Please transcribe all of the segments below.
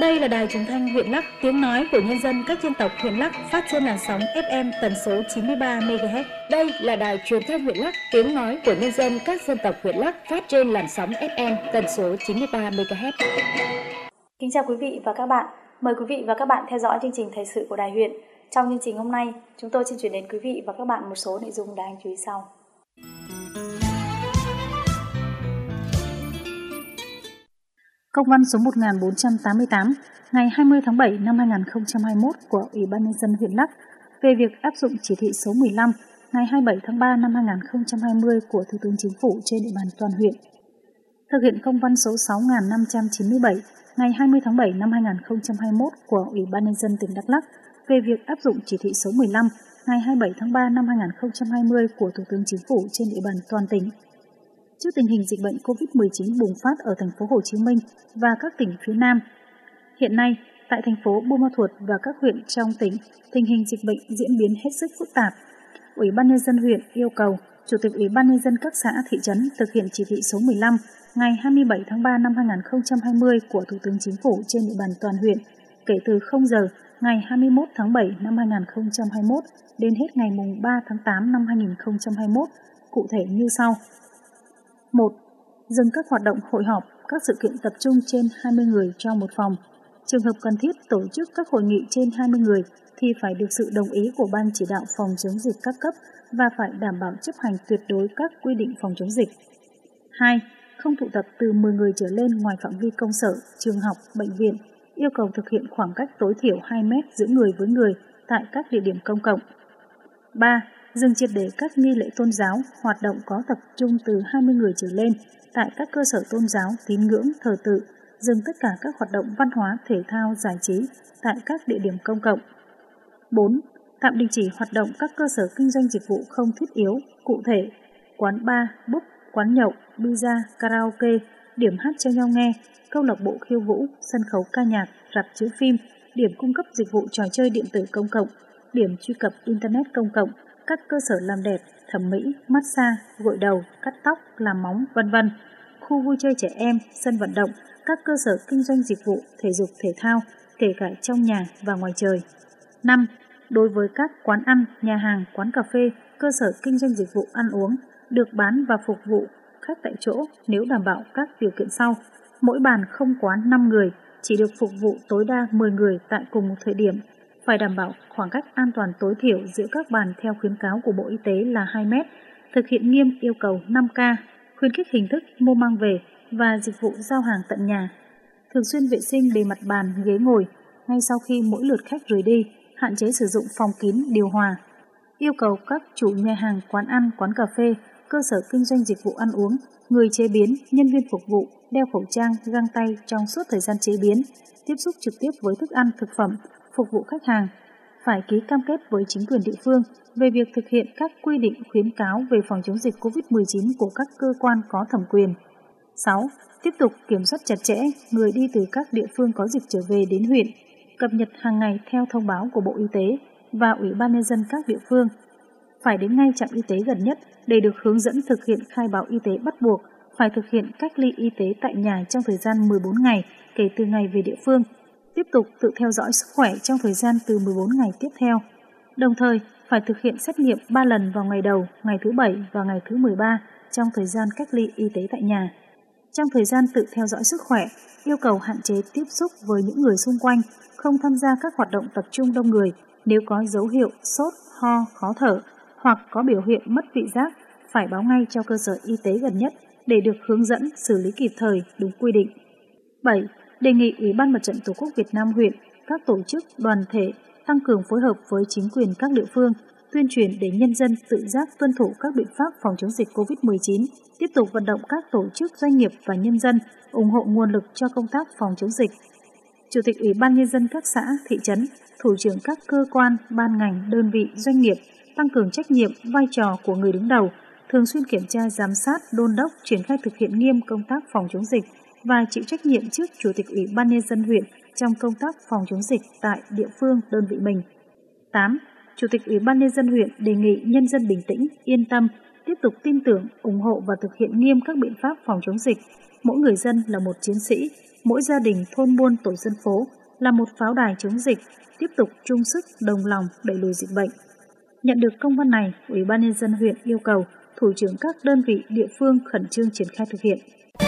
Đây là đài truyền thanh huyện Lắc, tiếng nói của nhân dân các dân tộc huyện Lắc, phát trên làn sóng FM tần số 93 MHz. Đây là đài truyền thanh huyện Lắc, tiếng nói của nhân dân các dân tộc huyện Lắc, phát trên làn sóng FM tần số 93 MHz. Kính chào quý vị và các bạn. Mời quý vị và các bạn theo dõi chương trình thời sự của Đài huyện. Trong chương trình hôm nay, chúng tôi xin chuyển đến quý vị và các bạn một số nội dung đáng chú ý sau. Công văn số 1488 ngày 20 tháng 7 năm 2021 của Ủy ban nhân dân huyện Lắc về việc áp dụng chỉ thị số 15 ngày 27 tháng 3 năm 2020 của Thủ tướng Chính phủ trên địa bàn toàn huyện. Thực hiện công văn số 6597 ngày 20 tháng 7 năm 2021 của Ủy ban nhân dân tỉnh Đắk Lắk về việc áp dụng chỉ thị số 15 ngày 27 tháng 3 năm 2020 của Thủ tướng Chính phủ trên địa bàn toàn tỉnh. Trước tình hình dịch bệnh COVID-19 bùng phát ở thành phố Hồ Chí Minh và các tỉnh phía Nam, hiện nay tại thành phố Buôn Ma Thuột và các huyện trong tỉnh, tình hình dịch bệnh diễn biến hết sức phức tạp. Ủy ban nhân dân huyện yêu cầu Chủ tịch Ủy ban nhân dân các xã thị trấn thực hiện chỉ thị số 15 ngày 27 tháng 3 năm 2020 của Thủ tướng Chính phủ trên địa bàn toàn huyện kể từ 0 giờ ngày 21 tháng 7 năm 2021 đến hết ngày 3 tháng 8 năm 2021, cụ thể như sau. 1. Dừng các hoạt động hội họp, các sự kiện tập trung trên 20 người trong một phòng. Trường hợp cần thiết tổ chức các hội nghị trên 20 người thì phải được sự đồng ý của Ban chỉ đạo phòng chống dịch các cấp và phải đảm bảo chấp hành tuyệt đối các quy định phòng chống dịch. 2. Không tụ tập từ 10 người trở lên ngoài phạm vi công sở, trường học, bệnh viện, yêu cầu thực hiện khoảng cách tối thiểu 2 mét giữa người với người tại các địa điểm công cộng. 3. Dừng triệt để các nghi lễ tôn giáo, hoạt động có tập trung từ 20 người trở lên tại các cơ sở tôn giáo, tín ngưỡng, thờ tự, dừng tất cả các hoạt động văn hóa, thể thao, giải trí tại các địa điểm công cộng. 4. Tạm đình chỉ hoạt động các cơ sở kinh doanh dịch vụ không thiết yếu, cụ thể, quán bar, pub, quán nhậu, pizza, karaoke, điểm hát cho nhau nghe, câu lạc bộ khiêu vũ, sân khấu ca nhạc, rạp chiếu phim, điểm cung cấp dịch vụ trò chơi điện tử công cộng, điểm truy cập Internet công cộng, các cơ sở làm đẹp, thẩm mỹ, massage, gội đầu, cắt tóc, làm móng, v.v., khu vui chơi trẻ em, sân vận động, các cơ sở kinh doanh dịch vụ, thể dục thể thao, kể cả trong nhà và ngoài trời. 5. Đối với các quán ăn, nhà hàng, quán cà phê, cơ sở kinh doanh dịch vụ ăn uống, được bán và phục vụ khách tại chỗ nếu đảm bảo các điều kiện sau. Mỗi bàn không quá 5 người, chỉ được phục vụ tối đa 10 người tại cùng một thời điểm. Phải đảm bảo khoảng cách an toàn tối thiểu giữa các bàn theo khuyến cáo của Bộ Y tế là 2 mét, thực hiện nghiêm yêu cầu 5K, khuyến khích hình thức mua mang về và dịch vụ giao hàng tận nhà. Thường xuyên vệ sinh bề mặt bàn, ghế ngồi, ngay sau khi mỗi lượt khách rời đi, hạn chế sử dụng phòng kín, điều hòa. Yêu cầu các chủ nhà hàng, quán ăn, quán cà phê, cơ sở kinh doanh dịch vụ ăn uống, người chế biến, nhân viên phục vụ, đeo khẩu trang, găng tay trong suốt thời gian chế biến, tiếp xúc trực tiếp với thức ăn, thực phẩm, phục vụ khách hàng, phải ký cam kết với chính quyền địa phương về việc thực hiện các quy định khuyến cáo về phòng chống dịch COVID-19 của các cơ quan có thẩm quyền. 6. Tiếp tục kiểm soát chặt chẽ người đi từ các địa phương có dịch trở về đến huyện, cập nhật hàng ngày theo thông báo của Bộ Y tế và Ủy ban nhân dân các địa phương. Phải đến ngay trạm y tế gần nhất để được hướng dẫn thực hiện khai báo y tế bắt buộc, phải thực hiện cách ly y tế tại nhà trong thời gian 14 ngày kể từ ngày về địa phương. Tiếp tục tự theo dõi sức khỏe trong thời gian từ 14 ngày tiếp theo. Đồng thời, phải thực hiện xét nghiệm 3 lần vào ngày đầu, ngày thứ 7 và ngày thứ 13 trong thời gian cách ly y tế tại nhà. Trong thời gian tự theo dõi sức khỏe, yêu cầu hạn chế tiếp xúc với những người xung quanh, không tham gia các hoạt động tập trung đông người. Nếu có dấu hiệu sốt, ho, khó thở hoặc có biểu hiện mất vị giác, phải báo ngay cho cơ sở y tế gần nhất để được hướng dẫn xử lý kịp thời đúng quy định. 7. Đề nghị Ủy ban Mặt trận Tổ quốc Việt Nam huyện, các tổ chức, đoàn thể tăng cường phối hợp với chính quyền các địa phương, tuyên truyền để nhân dân tự giác tuân thủ các biện pháp phòng chống dịch COVID-19, tiếp tục vận động các tổ chức, doanh nghiệp và nhân dân ủng hộ nguồn lực cho công tác phòng chống dịch. Chủ tịch Ủy ban nhân dân các xã, thị trấn, thủ trưởng các cơ quan, ban ngành, đơn vị, doanh nghiệp tăng cường trách nhiệm, vai trò của người đứng đầu, thường xuyên kiểm tra, giám sát, đôn đốc, triển khai thực hiện nghiêm công tác phòng chống dịch và chịu trách nhiệm trước Chủ tịch Ủy ban nhân dân huyện trong công tác phòng chống dịch tại địa phương, đơn vị mình. 8. Chủ tịch Ủy ban nhân dân huyện đề nghị nhân dân bình tĩnh, yên tâm, tiếp tục tin tưởng, ủng hộ và thực hiện nghiêm các biện pháp phòng chống dịch. Mỗi người dân là một chiến sĩ, mỗi gia đình, thôn buôn, tổ dân phố là một pháo đài chống dịch, tiếp tục chung sức, đồng lòng đẩy lùi dịch bệnh. Nhận được công văn này, Ủy ban Nhân dân huyện yêu cầu thủ trưởng các đơn vị địa phương khẩn trương triển khai thực hiện.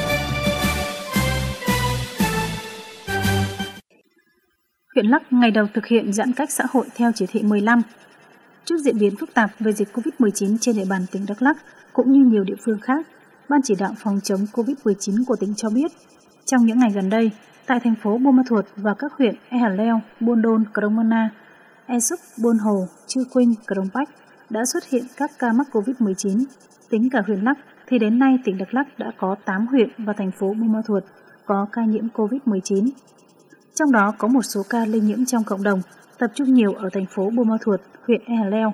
Huyện Lắc ngày đầu thực hiện giãn cách xã hội theo chỉ thị 15. Trước diễn biến phức tạp về dịch COVID-19 trên địa bàn tỉnh Đắk Lắk cũng như nhiều địa phương khác, Ban chỉ đạo phòng chống COVID-19 của tỉnh cho biết, trong những ngày gần đây, tại thành phố Buôn Ma Thuột và các huyện Ea Leo, Buôn Đôn, Krông Anna, Ea Súp, Buôn Hồ, Chư Quynh, Krông Pách đã xuất hiện các ca mắc COVID-19. Tính cả huyện Lắc thì đến nay tỉnh Đắk Lắk đã có 8 huyện và thành phố Buôn Ma Thuột có ca nhiễm COVID-19. Trong đó có một số ca lây nhiễm trong cộng đồng, tập trung nhiều ở thành phố Buôn Ma Thuột, huyện Ea Leo.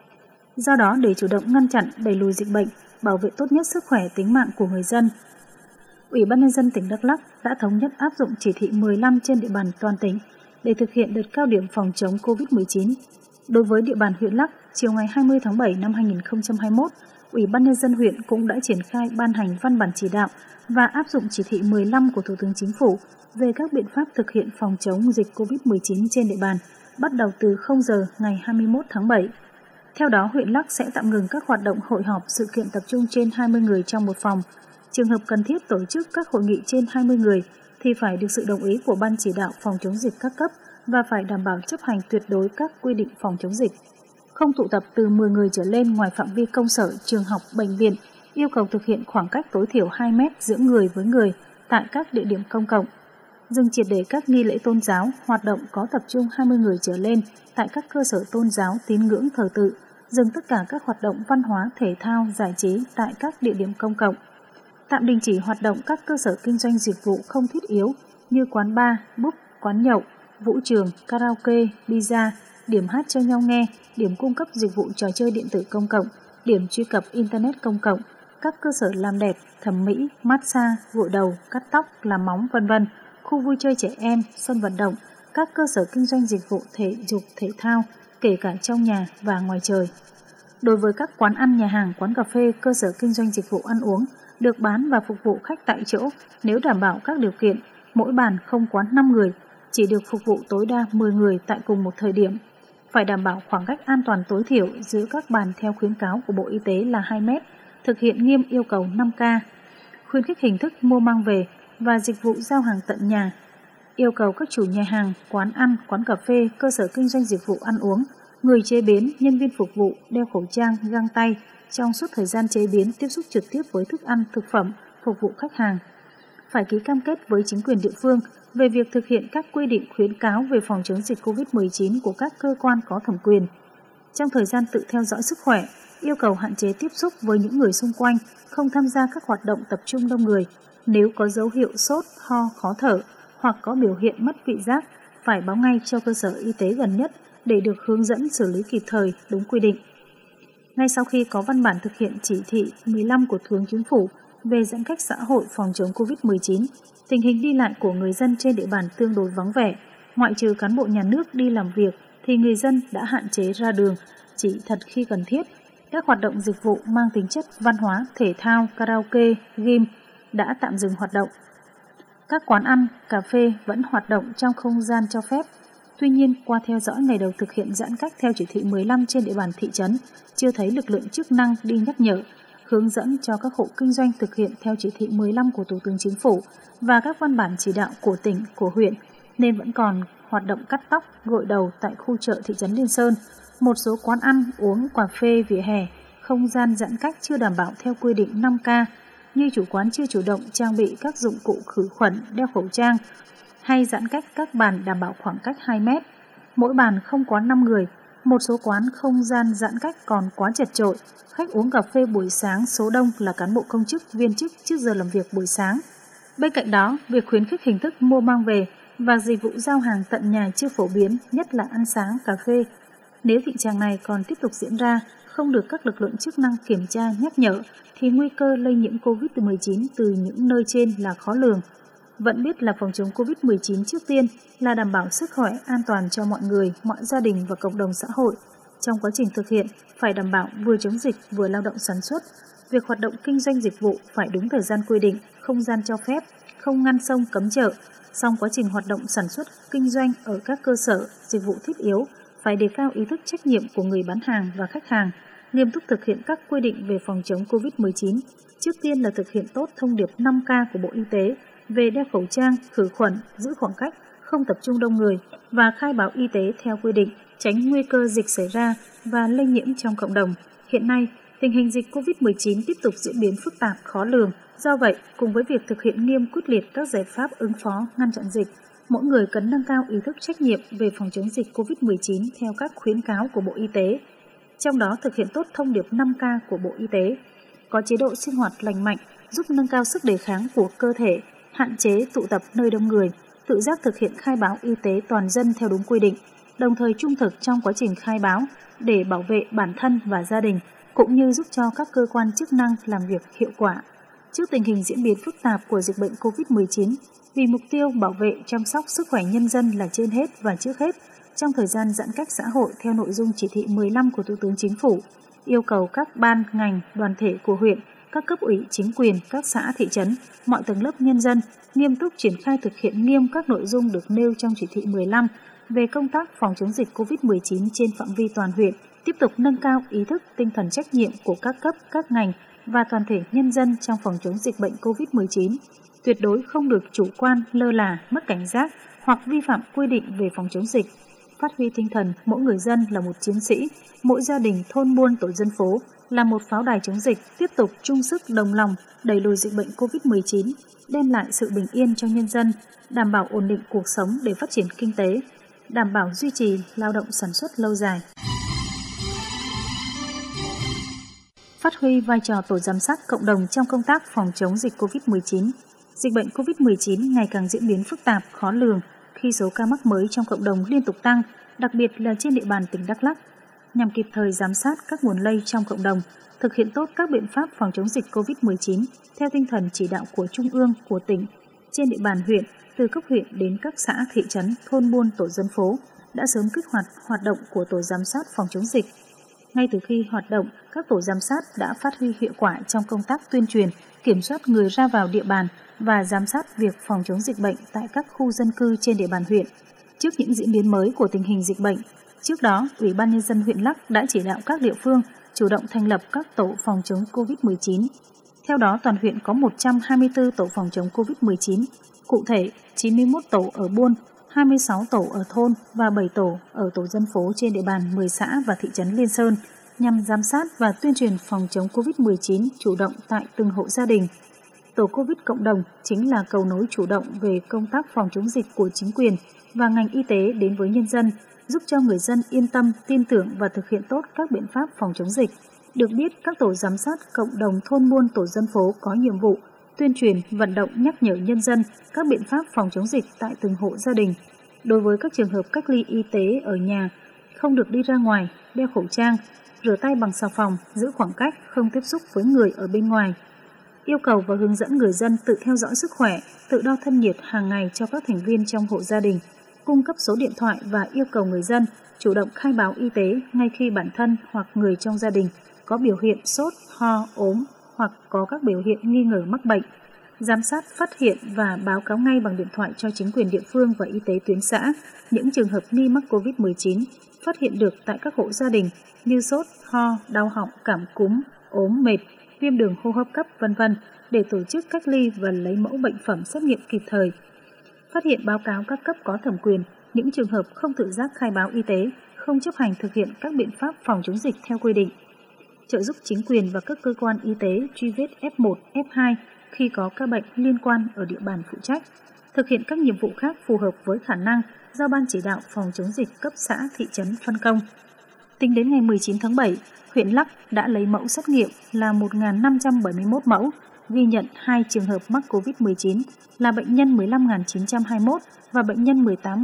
Do đó, để chủ động ngăn chặn, đẩy lùi dịch bệnh, bảo vệ tốt nhất sức khỏe tính mạng của người dân, Ủy ban Nhân dân tỉnh Đắk Lắk đã thống nhất áp dụng chỉ thị 15 trên địa bàn toàn tỉnh để thực hiện đợt cao điểm phòng chống COVID-19. Đối với địa bàn huyện Lắk, chiều ngày 20 tháng 7 năm 2021, Ủy ban Nhân dân huyện cũng đã triển khai ban hành văn bản chỉ đạo và áp dụng chỉ thị 15 của Thủ tướng Chính phủ về các biện pháp thực hiện phòng chống dịch COVID-19 trên địa bàn, bắt đầu từ 0 giờ ngày 21 tháng 7. Theo đó, huyện Lắk sẽ tạm ngừng các hoạt động hội họp sự kiện tập trung trên 20 người trong một phòng. Trường hợp cần thiết tổ chức các hội nghị trên 20 người thì phải được sự đồng ý của Ban chỉ đạo phòng chống dịch các cấp và phải đảm bảo chấp hành tuyệt đối các quy định phòng chống dịch. Không tụ tập từ 10 người trở lên ngoài phạm vi công sở, trường học, bệnh viện, yêu cầu thực hiện khoảng cách tối thiểu 2 mét giữa người với người tại các địa điểm công cộng. Dừng triệt để các nghi lễ tôn giáo, hoạt động có tập trung 20 người trở lên tại các cơ sở tôn giáo, tín ngưỡng, thờ tự, dừng tất cả các hoạt động văn hóa, thể thao, giải trí tại các địa điểm công cộng. Tạm đình chỉ hoạt động các cơ sở kinh doanh dịch vụ không thiết yếu như quán bar, pub, quán nhậu, vũ trường, karaoke, pizza, điểm hát cho nhau nghe, điểm cung cấp dịch vụ trò chơi điện tử công cộng, điểm truy cập Internet công cộng, các cơ sở làm đẹp, thẩm mỹ, massage, gội đầu, cắt tóc, làm móng, v.v., khu vui chơi trẻ em, sân vận động, các cơ sở kinh doanh dịch vụ thể dục, thể thao, kể cả trong nhà và ngoài trời. Đối với các quán ăn, nhà hàng, quán cà phê, cơ sở kinh doanh dịch vụ ăn uống, được bán và phục vụ khách tại chỗ, nếu đảm bảo các điều kiện, mỗi bàn không quá 5 người, chỉ được phục vụ tối đa 10 người tại cùng một thời điểm. Phải đảm bảo khoảng cách an toàn tối thiểu giữa các bàn theo khuyến cáo của Bộ Y tế là 2 mét, thực hiện nghiêm yêu cầu 5K, khuyến khích hình thức mua mang về và dịch vụ giao hàng tận nhà. Yêu cầu các chủ nhà hàng, quán ăn, quán cà phê, cơ sở kinh doanh dịch vụ ăn uống, người chế biến, nhân viên phục vụ đeo khẩu trang, găng tay trong suốt thời gian chế biến, tiếp xúc trực tiếp với thức ăn, thực phẩm, phục vụ khách hàng. Phải ký cam kết với chính quyền địa phương về việc thực hiện các quy định khuyến cáo về phòng chống dịch COVID-19 của các cơ quan có thẩm quyền. Trong thời gian tự theo dõi sức khỏe, yêu cầu hạn chế tiếp xúc với những người xung quanh, không tham gia các hoạt động tập trung đông người. Nếu có dấu hiệu sốt, ho, khó thở hoặc có biểu hiện mất vị giác, phải báo ngay cho cơ sở y tế gần nhất để được hướng dẫn xử lý kịp thời đúng quy định. Ngay sau khi có văn bản thực hiện chỉ thị 15 của Thủ tướng Chính phủ về giãn cách xã hội phòng chống COVID-19, tình hình đi lại của người dân trên địa bàn tương đối vắng vẻ. Ngoại trừ cán bộ nhà nước đi làm việc thì người dân đã hạn chế ra đường, chỉ thật khi cần thiết. Các hoạt động dịch vụ mang tính chất văn hóa, thể thao, karaoke, gym đã tạm dừng hoạt động. Các quán ăn, cà phê vẫn hoạt động trong không gian cho phép. Tuy nhiên, qua theo dõi ngày đầu thực hiện giãn cách theo chỉ thị 15 trên địa bàn thị trấn, chưa thấy lực lượng chức năng đi nhắc nhở, hướng dẫn cho các hộ kinh doanh thực hiện theo chỉ thị 15 của Thủ tướng Chính phủ và các văn bản chỉ đạo của tỉnh, của huyện, nên vẫn còn hoạt động cắt tóc, gội đầu tại khu chợ thị trấn Liên Sơn. Một số quán ăn, uống, cà phê, vỉa hè, không gian giãn cách chưa đảm bảo theo quy định 5K, như chủ quán chưa chủ động trang bị các dụng cụ khử khuẩn, đeo khẩu trang, hay giãn cách các bàn đảm bảo khoảng cách 2 mét. Mỗi bàn không quá 5 người, một số quán không gian giãn cách còn quá chật chội, khách uống cà phê buổi sáng số đông là cán bộ công chức, viên chức trước giờ làm việc buổi sáng. Bên cạnh đó, việc khuyến khích hình thức mua mang về và dịch vụ giao hàng tận nhà chưa phổ biến, nhất là ăn sáng, cà phê. Nếu tình trạng này còn tiếp tục diễn ra, không được các lực lượng chức năng kiểm tra, nhắc nhở, thì nguy cơ lây nhiễm COVID-19 từ những nơi trên là khó lường. Vẫn biết là phòng chống COVID-19 trước tiên là đảm bảo sức khỏe an toàn cho mọi người, mọi gia đình và cộng đồng xã hội. Trong quá trình thực hiện, phải đảm bảo vừa chống dịch vừa lao động sản xuất. Việc hoạt động kinh doanh dịch vụ phải đúng thời gian quy định, không gian cho phép, không ngăn sông cấm chợ. Song quá trình hoạt động sản xuất, kinh doanh ở các cơ sở, dịch vụ thiết yếu phải đề cao ý thức trách nhiệm của người bán hàng và khách hàng, nghiêm túc thực hiện các quy định về phòng chống COVID-19. Trước tiên là thực hiện tốt thông điệp 5K của Bộ Y tế về đeo khẩu trang, khử khuẩn, giữ khoảng cách, không tập trung đông người và khai báo y tế theo quy định, tránh nguy cơ dịch xảy ra và lây nhiễm trong cộng đồng. Hiện nay, tình hình dịch COVID-19 tiếp tục diễn biến phức tạp, khó lường. Do vậy, cùng với việc thực hiện nghiêm quyết liệt các giải pháp ứng phó, ngăn chặn dịch, mỗi người cần nâng cao ý thức trách nhiệm về phòng chống dịch COVID-19 theo các khuyến cáo của Bộ Y tế. Trong đó thực hiện tốt thông điệp 5K của Bộ Y tế, có chế độ sinh hoạt lành mạnh, giúp nâng cao sức đề kháng của cơ thể, hạn chế tụ tập nơi đông người, tự giác thực hiện khai báo y tế toàn dân theo đúng quy định, đồng thời trung thực trong quá trình khai báo để bảo vệ bản thân và gia đình, cũng như giúp cho các cơ quan chức năng làm việc hiệu quả. Trước tình hình diễn biến phức tạp của dịch bệnh COVID-19, vì mục tiêu bảo vệ chăm sóc sức khỏe nhân dân là trên hết và trước hết, trong thời gian giãn cách xã hội theo nội dung chỉ thị 15 của Thủ tướng Chính phủ, yêu cầu các ban, ngành, đoàn thể của huyện, các cấp ủy chính quyền, các xã, thị trấn, mọi tầng lớp nhân dân nghiêm túc triển khai thực hiện nghiêm các nội dung được nêu trong chỉ thị 15 về công tác phòng chống dịch COVID-19 trên phạm vi toàn huyện, tiếp tục nâng cao ý thức, tinh thần trách nhiệm của các cấp, các ngành và toàn thể nhân dân trong phòng chống dịch bệnh COVID-19. Tuyệt đối không được chủ quan, lơ là, mất cảnh giác hoặc vi phạm quy định về phòng chống dịch. Phát huy tinh thần mỗi người dân là một chiến sĩ, mỗi gia đình, thôn buôn, tổ dân phố là một pháo đài chống dịch, tiếp tục chung sức đồng lòng đẩy lùi dịch bệnh COVID-19, đem lại sự bình yên cho nhân dân, đảm bảo ổn định cuộc sống để phát triển kinh tế, đảm bảo duy trì lao động sản xuất lâu dài. Phát huy vai trò tổ giám sát cộng đồng trong công tác phòng chống dịch COVID-19. Dịch bệnh COVID-19 ngày càng diễn biến phức tạp, khó lường khi số ca mắc mới trong cộng đồng liên tục tăng, đặc biệt là trên địa bàn tỉnh Đắk Lắk. Nhằm kịp thời giám sát các nguồn lây trong cộng đồng, thực hiện tốt các biện pháp phòng chống dịch COVID-19 theo tinh thần chỉ đạo của Trung ương, của tỉnh, trên địa bàn huyện, từ cấp huyện đến các xã, thị trấn, thôn buôn, tổ dân phố, đã sớm kích hoạt hoạt động của tổ giám sát phòng chống dịch. Ngay từ khi hoạt động, các tổ giám sát đã phát huy hiệu quả trong công tác tuyên truyền, kiểm soát người ra vào địa bàn và giám sát việc phòng chống dịch bệnh tại các khu dân cư trên địa bàn huyện. Trước những diễn biến mới của tình hình dịch bệnh, trước đó, Ủy ban Nhân dân huyện Lắk đã chỉ đạo các địa phương chủ động thành lập các tổ phòng chống COVID-19. Theo đó, toàn huyện có 124 tổ phòng chống COVID-19, cụ thể 91 tổ ở buôn, 26 tổ ở thôn và 7 tổ ở tổ dân phố trên địa bàn 10 xã và thị trấn Liên Sơn, nhằm giám sát và tuyên truyền phòng chống COVID-19 chủ động tại từng hộ gia đình. Tổ COVID cộng đồng chính là cầu nối chủ động về công tác phòng chống dịch của chính quyền và ngành y tế đến với nhân dân, giúp cho người dân yên tâm, tin tưởng và thực hiện tốt các biện pháp phòng chống dịch. Được biết, các tổ giám sát cộng đồng thôn buôn, tổ dân phố có nhiệm vụ tuyên truyền, vận động, nhắc nhở nhân dân các biện pháp phòng chống dịch tại từng hộ gia đình. Đối với các trường hợp cách ly y tế ở nhà, không được đi ra ngoài, đeo khẩu trang, rửa tay bằng xà phòng, giữ khoảng cách, không tiếp xúc với người ở bên ngoài. Yêu cầu và hướng dẫn người dân tự theo dõi sức khỏe, tự đo thân nhiệt hàng ngày cho các thành viên trong hộ gia đình, cung cấp số điện thoại và yêu cầu người dân chủ động khai báo y tế ngay khi bản thân hoặc người trong gia đình có biểu hiện sốt, ho, ốm hoặc có các biểu hiện nghi ngờ mắc bệnh. Giám sát, phát hiện và báo cáo ngay bằng điện thoại cho chính quyền địa phương và y tế tuyến xã những trường hợp nghi mắc COVID-19 phát hiện được tại các hộ gia đình như sốt, ho, đau họng, cảm cúm, ốm, mệt, viêm đường hô hấp cấp, v.v. để tổ chức cách ly và lấy mẫu bệnh phẩm xét nghiệm kịp thời. Phát hiện báo cáo các cấp có thẩm quyền những trường hợp không tự giác khai báo y tế, không chấp hành thực hiện các biện pháp phòng chống dịch theo quy định. Trợ giúp chính quyền và các cơ quan y tế truy vết F1, F2 khi có các bệnh liên quan ở địa bàn phụ trách, thực hiện các nhiệm vụ khác phù hợp với khả năng do Ban chỉ đạo phòng chống dịch cấp xã, thị trấn phân công. Tính đến ngày 19 tháng 7, huyện Lắk đã lấy mẫu xét nghiệm là 1.571 mẫu, ghi nhận 2 trường hợp mắc COVID-19 là bệnh nhân 15.921 và bệnh nhân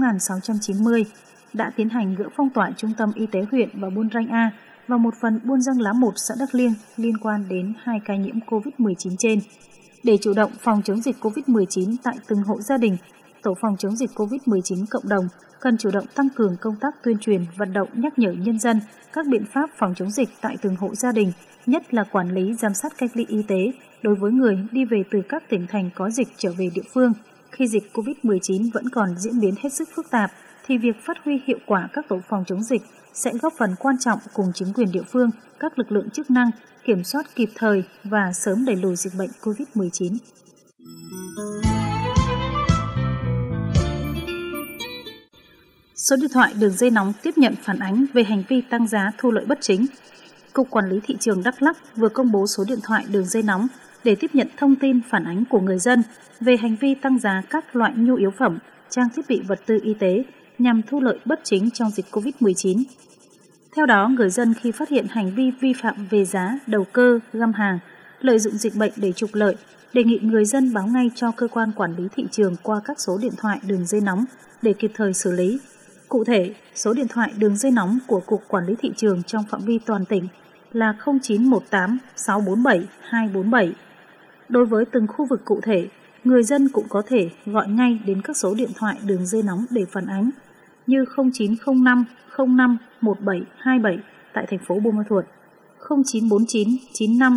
18.690, đã tiến hành gỡ phong tỏa trung tâm y tế huyện và Buôn Ranh A và một phần Buôn Giang Lá 1 xã Đắk Liêng liên quan đến 2 ca nhiễm COVID-19 trên. Để chủ động phòng chống dịch COVID-19 tại từng hộ gia đình, tổ phòng chống dịch COVID-19 cộng đồng cần chủ động tăng cường công tác tuyên truyền, vận động nhắc nhở nhân dân các biện pháp phòng chống dịch tại từng hộ gia đình, nhất là quản lý giám sát cách ly y tế đối với người đi về từ các tỉnh thành có dịch trở về địa phương. Khi dịch COVID-19 vẫn còn diễn biến hết sức phức tạp, thì việc phát huy hiệu quả các tổ phòng chống dịch sẽ góp phần quan trọng cùng chính quyền địa phương, các lực lượng chức năng kiểm soát kịp thời và sớm đẩy lùi dịch bệnh COVID-19. Số điện thoại đường dây nóng tiếp nhận phản ánh về hành vi tăng giá thu lợi bất chính. Cục Quản lý Thị trường Đắk Lắk vừa công bố số điện thoại đường dây nóng để tiếp nhận thông tin phản ánh của người dân về hành vi tăng giá các loại nhu yếu phẩm, trang thiết bị vật tư y tế nhằm thu lợi bất chính trong dịch COVID-19. Theo đó, người dân khi phát hiện hành vi vi phạm về giá, đầu cơ, găm hàng, lợi dụng dịch bệnh để trục lợi, đề nghị người dân báo ngay cho cơ quan quản lý thị trường qua các số điện thoại đường dây nóng để kịp thời xử lý. Cụ thể, số điện thoại đường dây nóng của Cục Quản lý Thị trường trong phạm vi toàn tỉnh là 0918 647 247. Đối với từng khu vực cụ thể, người dân cũng có thể gọi ngay đến các số điện thoại đường dây nóng để phản ánh như 0905 05 1727 tại thành phố Buôn Ma Thuột, 0949 95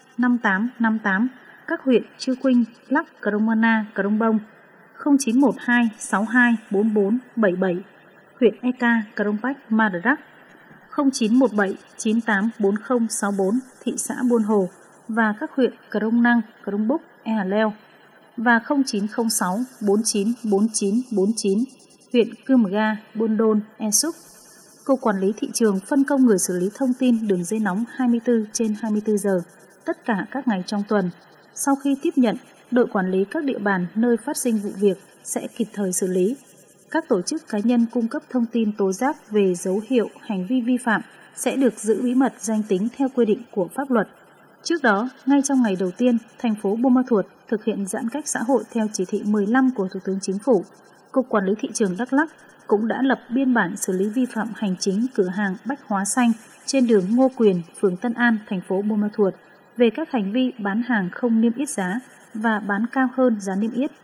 5858 các huyện Chư Quynh, Lắk, Krông Anna, Krông Bông, 0912 62 44 77 huyện Eka, Krông Bách, Ma Đắc, 0917 98 40 64 thị xã Buôn Hồ và các huyện Krông Năng, Krông Búc, Ea Leo và 0906 49 49 49 huyện Cư Mờ Ga, Buôn Đôn, E Súp. Cục Quản lý Thị trường phân công người xử lý thông tin đường dây nóng 24/24 giờ, tất cả các ngày trong tuần. Sau khi tiếp nhận, đội quản lý các địa bàn nơi phát sinh vụ việc sẽ kịp thời xử lý. Các tổ chức cá nhân cung cấp thông tin tố giác về dấu hiệu hành vi vi phạm sẽ được giữ bí mật danh tính theo quy định của pháp luật. Trước đó, ngay trong ngày đầu tiên, thành phố Buôn Ma Thuột thực hiện giãn cách xã hội theo chỉ thị 15 của Thủ tướng Chính phủ, Cục Quản lý Thị trường Đắk Lắk cũng đã lập biên bản xử lý vi phạm hành chính cửa hàng Bách Hóa Xanh trên đường Ngô Quyền, phường Tân An, thành phố Buôn Ma Thuột về các hành vi bán hàng không niêm yết giá và bán cao hơn giá niêm yết.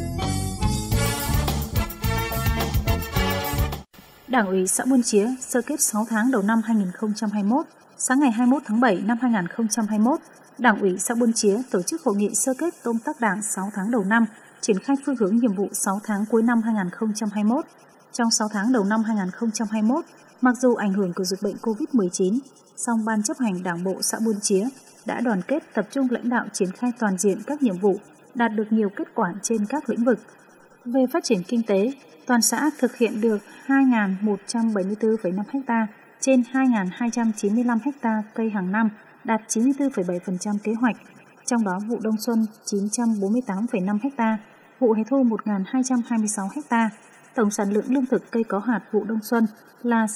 Đảng ủy xã Buôn Chía sơ kết 6 tháng đầu năm 2021. Sáng ngày 21 tháng 7 năm 2021, Đảng ủy xã Buôn Chía tổ chức hội nghị sơ kết công tác Đảng 6 tháng đầu năm, triển khai phương hướng nhiệm vụ 6 tháng cuối năm 2021. Trong 6 tháng đầu năm 2021, mặc dù ảnh hưởng của dịch bệnh COVID-19, song Ban chấp hành Đảng bộ xã Buôn Chía đã đoàn kết tập trung lãnh đạo triển khai toàn diện các nhiệm vụ, đạt được nhiều kết quả trên các lĩnh vực. Về phát triển kinh tế, toàn xã thực hiện được 2.174,5 ha trên 2.295 ha cây hàng năm, đạt 94,7% kế hoạch. Trong đó vụ đông xuân 948,5 ha, vụ hè thu 1.226 ha. Tổng sản lượng lương thực cây có hạt vụ đông xuân là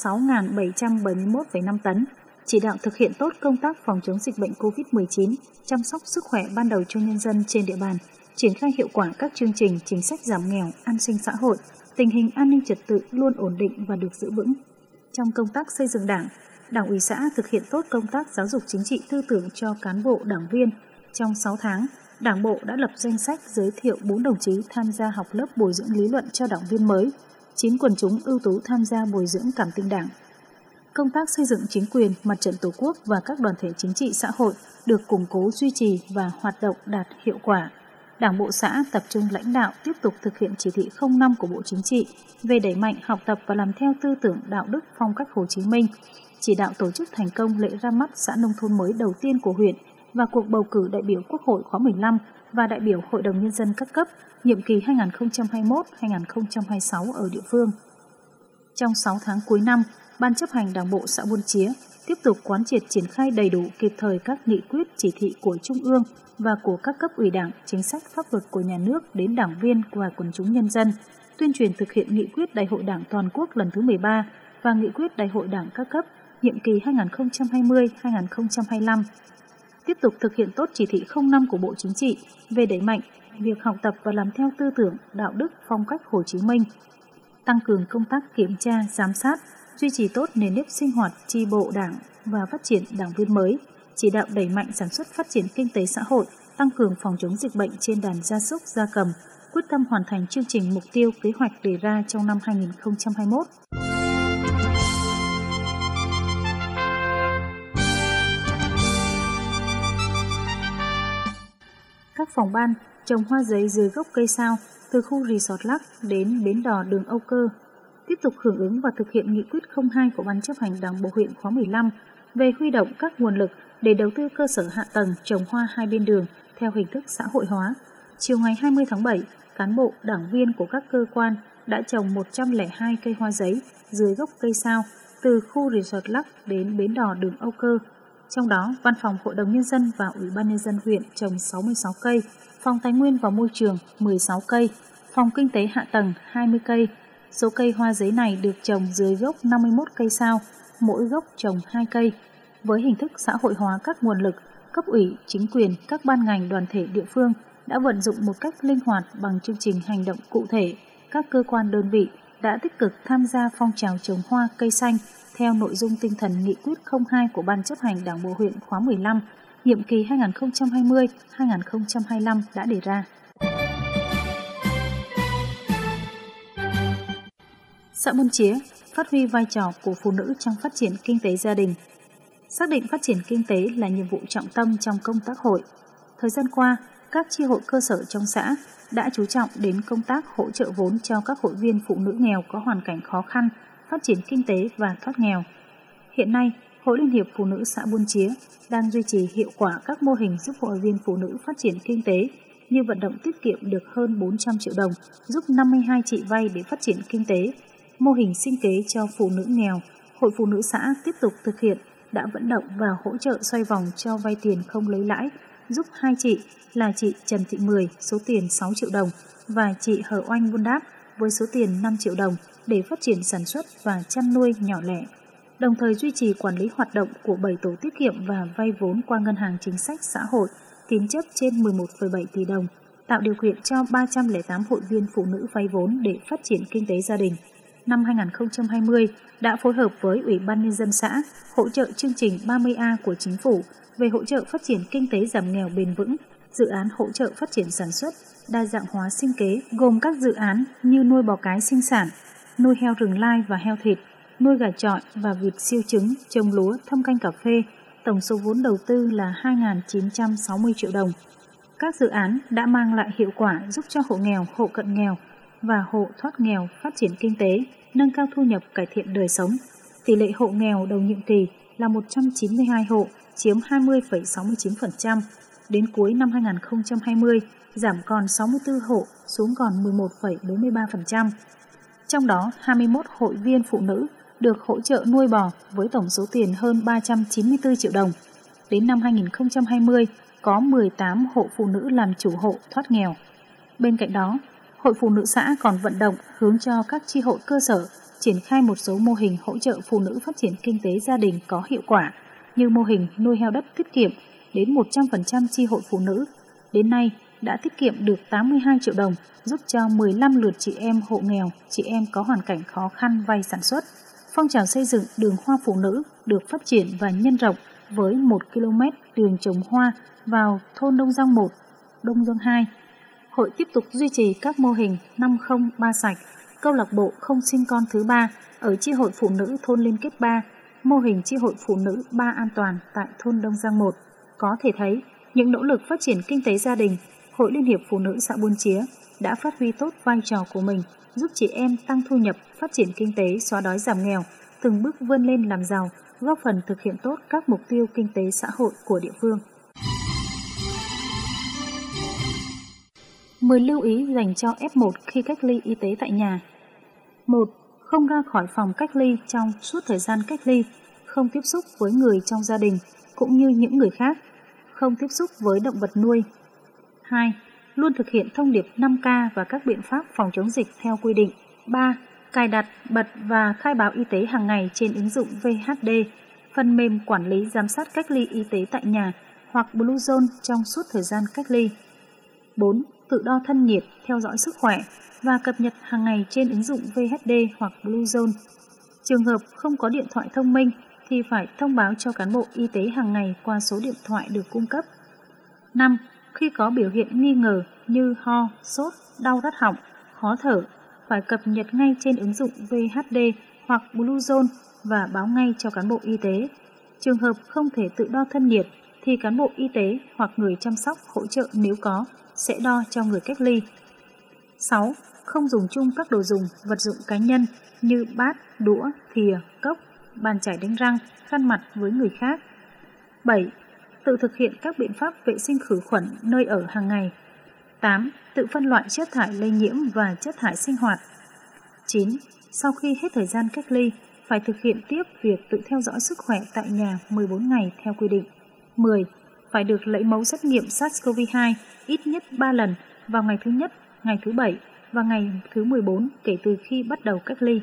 6.771,5 tấn. Chỉ đạo thực hiện tốt công tác phòng chống dịch bệnh COVID-19, chăm sóc sức khỏe ban đầu cho nhân dân trên địa bàn, triển khai hiệu quả các chương trình chính sách giảm nghèo, an sinh xã hội, tình hình an ninh trật tự luôn ổn định và được giữ vững. Trong công tác xây dựng Đảng, Đảng ủy xã thực hiện tốt công tác giáo dục chính trị tư tưởng cho cán bộ đảng viên. Trong 6 tháng, Đảng bộ đã lập danh sách giới thiệu 4 đồng chí tham gia học lớp bồi dưỡng lý luận cho đảng viên mới, 9 quần chúng ưu tú tham gia bồi dưỡng cảm tình Đảng. Công tác xây dựng chính quyền, mặt trận Tổ quốc và các đoàn thể chính trị xã hội được củng cố duy trì và hoạt động đạt hiệu quả. Đảng bộ xã tập trung lãnh đạo tiếp tục thực hiện chỉ thị 05 của Bộ Chính trị về đẩy mạnh học tập và làm theo tư tưởng đạo đức phong cách Hồ Chí Minh, chỉ đạo tổ chức thành công lễ ra mắt xã nông thôn mới đầu tiên của huyện và cuộc bầu cử đại biểu Quốc hội khóa 15 và đại biểu Hội đồng Nhân dân các cấp nhiệm kỳ 2021-2026 ở địa phương. Trong 6 tháng cuối năm, Ban chấp hành Đảng bộ xã Buôn Chía tiếp tục quán triệt triển khai đầy đủ kịp thời các nghị quyết chỉ thị của Trung ương và của các cấp ủy Đảng, chính sách pháp luật của nhà nước đến đảng viên và quần chúng nhân dân, tuyên truyền thực hiện nghị quyết Đại hội Đảng toàn quốc lần thứ 13 và nghị quyết Đại hội Đảng các cấp nhiệm kỳ 2020-2025. Tiếp tục thực hiện tốt chỉ thị 05 của Bộ Chính trị về đẩy mạnh việc học tập và làm theo tư tưởng, đạo đức, phong cách Hồ Chí Minh, tăng cường công tác kiểm tra, giám sát, duy trì tốt nền nếp sinh hoạt chi bộ Đảng và phát triển đảng viên mới, chỉ đạo đẩy mạnh sản xuất phát triển kinh tế xã hội, tăng cường phòng chống dịch bệnh trên đàn gia súc, gia cầm, quyết tâm hoàn thành chương trình mục tiêu kế hoạch đề ra trong năm 2021. Các phòng ban trồng hoa giấy dưới gốc cây sao từ khu resort Lắc đến bến đò đường Âu Cơ, tiếp tục hưởng ứng và thực hiện nghị quyết 02 của Ban chấp hành Đảng bộ huyện khóa 15 về huy động các nguồn lực để đầu tư cơ sở hạ tầng trồng hoa hai bên đường theo hình thức xã hội hóa. Chiều ngày 20 tháng 7, cán bộ, đảng viên của các cơ quan đã trồng 102 cây hoa giấy dưới gốc cây sao từ khu resort Lắc đến bến đò đường Âu Cơ. Trong đó, Văn phòng Hội đồng Nhân dân và Ủy ban Nhân dân huyện trồng 66 cây, Phòng Tài nguyên và Môi trường 16 cây, Phòng Kinh tế Hạ tầng 20 cây. Số cây hoa giấy này được trồng dưới gốc 51 cây sao, mỗi gốc trồng 2 cây. Với hình thức xã hội hóa các nguồn lực, cấp ủy, chính quyền, các ban ngành đoàn thể địa phương đã vận dụng một cách linh hoạt bằng chương trình hành động cụ thể. Các cơ quan đơn vị đã tích cực tham gia phong trào trồng hoa cây xanh theo nội dung tinh thần nghị quyết 02 của Ban chấp hành Đảng bộ huyện khóa 15, nhiệm kỳ 2020-2025 đã đề ra. Xã Buôn Chía phát huy vai trò của phụ nữ trong phát triển kinh tế gia đình. Xác định phát triển kinh tế là nhiệm vụ trọng tâm trong công tác hội. Thời gian qua, các chi hội cơ sở trong xã đã chú trọng đến công tác hỗ trợ vốn cho các hội viên phụ nữ nghèo có hoàn cảnh khó khăn, phát triển kinh tế và thoát nghèo. Hiện nay, Hội Liên hiệp Phụ nữ xã Buôn Chía đang duy trì hiệu quả các mô hình giúp hội viên phụ nữ phát triển kinh tế như vận động tiết kiệm được hơn 400 triệu đồng, giúp 52 chị vay để phát triển kinh tế. Mô hình sinh kế cho phụ nữ nghèo, Hội Phụ nữ xã tiếp tục thực hiện đã vận động và hỗ trợ xoay vòng cho vay tiền không lấy lãi, giúp hai chị là chị Trần Thị Mười số tiền 6 triệu đồng và chị Hờ Oanh Buôn Đáp với số tiền 5 triệu đồng để phát triển sản xuất và chăn nuôi nhỏ lẻ. Đồng thời duy trì quản lý hoạt động của 7 tổ tiết kiệm và vay vốn qua Ngân hàng Chính sách Xã hội tín chấp trên 11,7 tỷ đồng, tạo điều kiện cho 308 hội viên phụ nữ vay vốn để phát triển kinh tế gia đình. Năm 2020 đã phối hợp với Ủy ban Nhân dân xã hỗ trợ chương trình 30A của Chính phủ về hỗ trợ phát triển kinh tế giảm nghèo bền vững, dự án hỗ trợ phát triển sản xuất, đa dạng hóa sinh kế gồm các dự án như nuôi bò cái sinh sản, nuôi heo rừng lai và heo thịt, nuôi gà chọi và vịt siêu trứng, trồng lúa, thâm canh cà phê, tổng số vốn đầu tư là 2.960 triệu đồng. Các dự án đã mang lại hiệu quả giúp cho hộ nghèo, hộ cận nghèo và hộ thoát nghèo phát triển kinh tế, nâng cao thu nhập, cải thiện đời sống. Tỷ lệ hộ nghèo đầu nhiệm kỳ là 192 hộ, chiếm 20,69%. Đến cuối năm 2020, giảm còn 64 hộ xuống còn 11,43%. Trong đó, 21 hội viên phụ nữ được hỗ trợ nuôi bò với tổng số tiền hơn 394 triệu đồng. Đến năm 2020, có 18 hộ phụ nữ làm chủ hộ thoát nghèo. Bên cạnh đó, Hội Phụ nữ xã còn vận động hướng cho các chi hội cơ sở triển khai một số mô hình hỗ trợ phụ nữ phát triển kinh tế gia đình có hiệu quả, như mô hình nuôi heo đất tiết kiệm đến 100% chi hội phụ nữ. Đến nay đã tiết kiệm được 82 triệu đồng, giúp cho 15 lượt chị em hộ nghèo, chị em có hoàn cảnh khó khăn vay sản xuất. Phong trào xây dựng đường hoa phụ nữ được phát triển và nhân rộng với 1 km đường trồng hoa vào thôn Đông Giang 1, Đông Giang 2. Hội tiếp tục duy trì các mô hình 503 sạch, câu lạc bộ không sinh con thứ 3 ở chi hội phụ nữ thôn Liên kết 3, mô hình chi hội phụ nữ 3 an toàn tại thôn Đông Giang 1. Có thể thấy, những nỗ lực phát triển kinh tế gia đình, Hội Liên hiệp Phụ nữ xã Buôn Chía đã phát huy tốt vai trò của mình, giúp chị em tăng thu nhập, phát triển kinh tế, xóa đói giảm nghèo, từng bước vươn lên làm giàu, góp phần thực hiện tốt các mục tiêu kinh tế xã hội của địa phương. 10 lưu ý dành cho F1 khi cách ly y tế tại nhà. 1. Không ra khỏi phòng cách ly trong suốt thời gian cách ly, không tiếp xúc với người trong gia đình cũng như những người khác, không tiếp xúc với động vật nuôi. 2. Luôn thực hiện thông điệp 5K và các biện pháp phòng chống dịch theo quy định. 3. Cài đặt, bật và khai báo y tế hàng ngày trên ứng dụng VHD, phần mềm quản lý giám sát cách ly y tế tại nhà hoặc Bluezone trong suốt thời gian cách ly. 4. Tự đo thân nhiệt, theo dõi sức khỏe và cập nhật hàng ngày trên ứng dụng VHD hoặc Bluezone. Trường hợp không có điện thoại thông minh thì phải thông báo cho cán bộ y tế hàng ngày qua số điện thoại được cung cấp. 5. Khi có biểu hiện nghi ngờ như ho, sốt, đau rát họng, khó thở, phải cập nhật ngay trên ứng dụng VHD hoặc Bluezone và báo ngay cho cán bộ y tế. Trường hợp không thể tự đo thân nhiệt thì cán bộ y tế hoặc người chăm sóc hỗ trợ nếu có sẽ đo cho người cách ly. 6. Không dùng chung các đồ dùng, vật dụng cá nhân như bát, đũa, thìa, cốc, bàn chải đánh răng, khăn mặt với người khác. 7. Tự thực hiện các biện pháp vệ sinh khử khuẩn nơi ở hàng ngày. 8. Tự phân loại chất thải lây nhiễm và chất thải sinh hoạt. 9. Sau khi hết thời gian cách ly, phải thực hiện tiếp việc tự theo dõi sức khỏe tại nhà 14 ngày theo quy định. 10. Phải được lấy mẫu xét nghiệm SARS-CoV-2 ít nhất 3 lần vào ngày thứ nhất, ngày thứ 7 và ngày thứ 14 kể từ khi bắt đầu cách ly.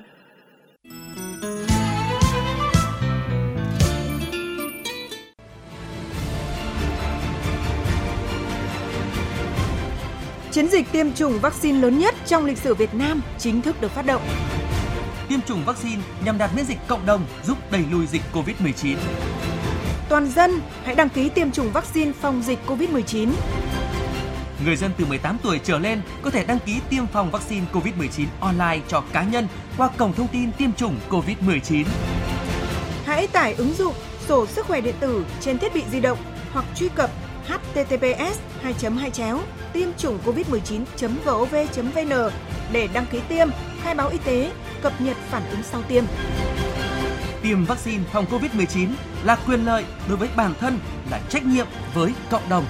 Chiến dịch tiêm chủng vaccine lớn nhất trong lịch sử Việt Nam chính thức được phát động. Tiêm chủng vaccine nhằm đạt miễn dịch cộng đồng, giúp đẩy lùi dịch COVID-19. Toàn dân hãy đăng ký tiêm chủng vaccine phòng dịch COVID-19. Người dân từ 18 tuổi trở lên có thể đăng ký tiêm phòng vaccine COVID-19 online cho cá nhân qua cổng thông tin tiêm chủng COVID-19. Hãy tải ứng dụng sổ sức khỏe điện tử trên thiết bị di động hoặc truy cập https://tiêm chủng covid19.gov.vn để đăng ký tiêm, khai báo y tế, cập nhật phản ứng sau tiêm. Tiêm vaccine phòng COVID-19 là quyền lợi đối với bản thân, là trách nhiệm với cộng đồng.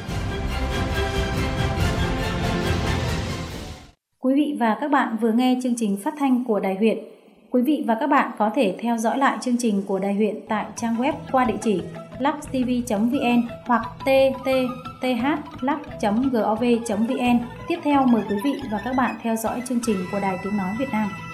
Quý vị và các bạn vừa nghe chương trình phát thanh của Đài huyện. Quý vị và các bạn có thể theo dõi lại chương trình của Đài huyện tại trang web qua địa chỉ luxtv.vn hoặc ttth.lux.gov.vn. Tiếp theo mời quý vị và các bạn theo dõi chương trình của Đài Tiếng Nói Việt Nam.